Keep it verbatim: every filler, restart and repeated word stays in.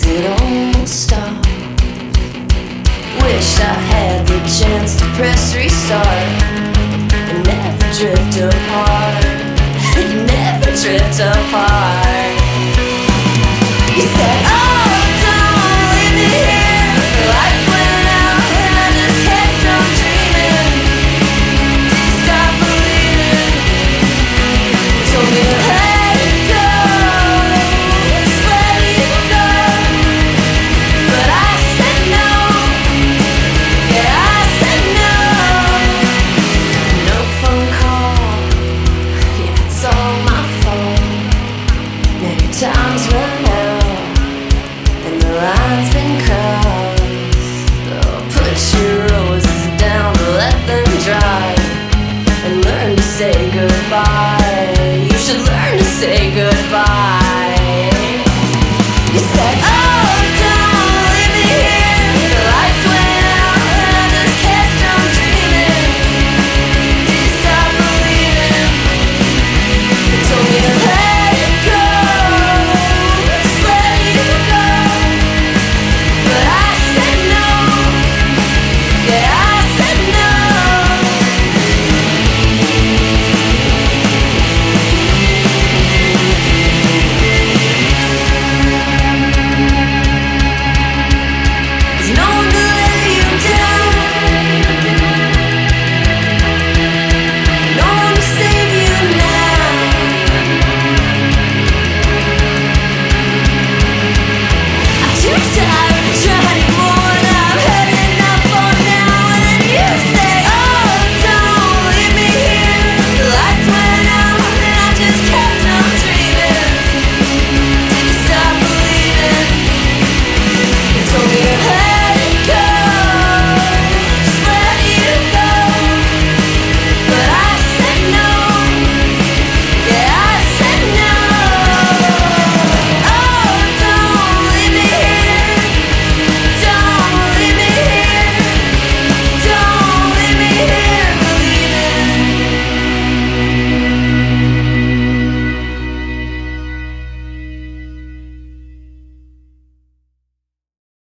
it almost stopped. Wish I had the chance to press restart and never drift apart. Never drift apart. You said, oh, don't leave me here. The lights went out and I just kept on dreaming. Did you stop believing? You told me to let it go, just let it go. But I said no. Yeah, I said no. No phone call. Yeah, it's all my fault. Now your time's run out and the line's been crossed. Oh, put your roses down and let them dry, and learn to say goodbye. You should learn to say goodbye.